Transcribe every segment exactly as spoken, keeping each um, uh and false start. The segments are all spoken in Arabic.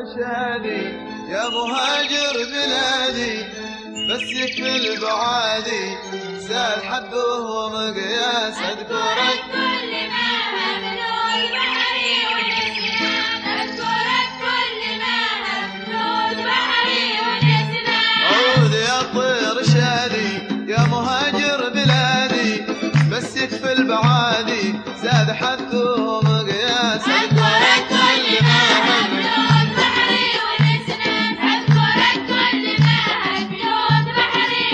إرشادي يا مهاجر بلادي، بس يكفي البعادي سال حبه ومقياس أذكرك كل ما مبلول بحري ونسيان، أذكرك كل ما مبلول بحري ونسيان. عود يا طير شادي يا مهاجر بلادي، بس يكفي البعادي زاد حده ومقياس أذكرك كل ما مبلول بحري ونسيان، أذكرك كل ما مبلول بحري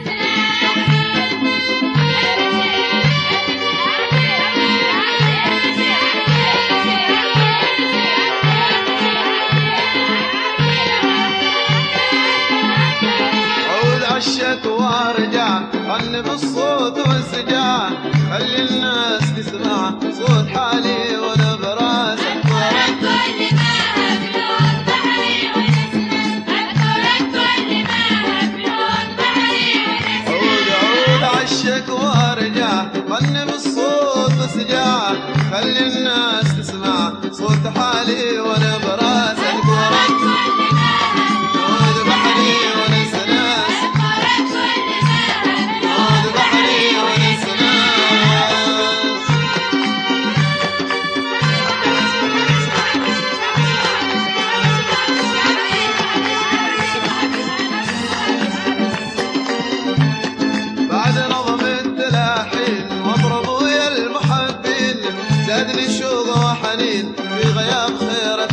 عود عشك وارجع غني بالصوت والسجاع، خلي الناس تسمع صوت حالي وانا براسك. أذكرك كل ما مبلول بحري ونسيان، أذكرك كل ما مبلول بحري ونسيان. عود عود عشك وارجع غني بالصوت والسجاع، خلي الناس تسمع صوت حالي وانا براسك. أذكرك كل ما عود بحري ونس ناس، أذكرك كل ما عود بحري ونس ناس. بعد نظم التلاحين واضرب ويا المحبين، زادني شوق وحنين في غياب خيرك